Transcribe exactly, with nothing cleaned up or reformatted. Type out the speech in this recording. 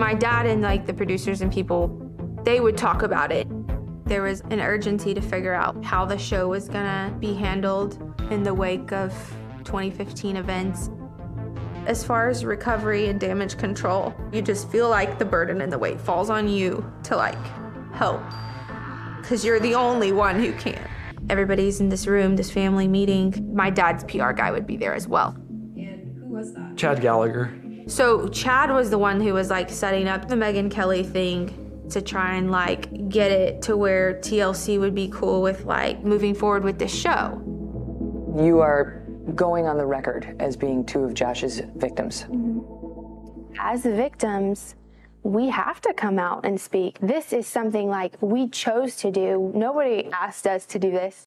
my dad and like the producers and people, they would talk about it. There was an urgency to figure out how the show was gonna be handled in the wake of twenty fifteen events. As far as recovery and damage control, you just feel like the burden and the weight falls on you to like help, because you're the only one who can. Everybody's in this room, this family meeting. My dad's P R guy would be there as well. And who was that? Chad Gallagher. So Chad was the one who was like setting up the Megyn Kelly thing to try and like get it to where T L C would be cool with like moving forward with this show. You are going on the record as being two of Josh's victims. As the victims, we have to come out and speak. This is something like we chose to do. Nobody asked us to do this.